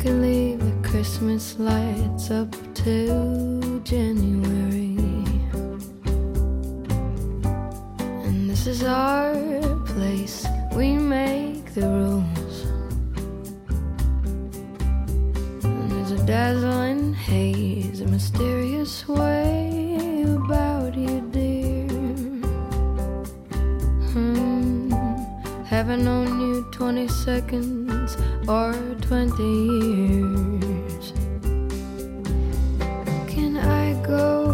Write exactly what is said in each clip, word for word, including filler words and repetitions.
can leave the Christmas lights up till January. And this is our place, we make the rules. And there's a dazzling haze, a mysterious way about you, dear. Hmm. Haven't known you twenty seconds or twenty years. Can I go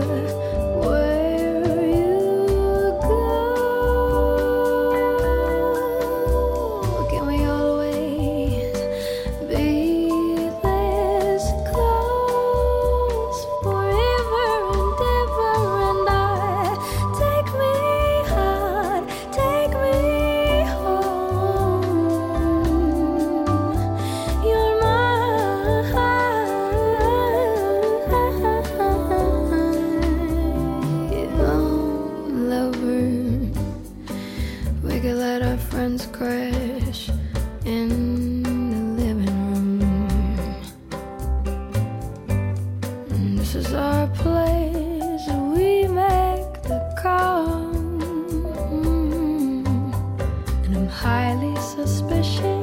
where you go? Can we always be this close forever and ever? And I take me hard, take me home. You're my own lover. We could let our friends crash in the living room. And this is our place, we make the call. And I'm highly suspicious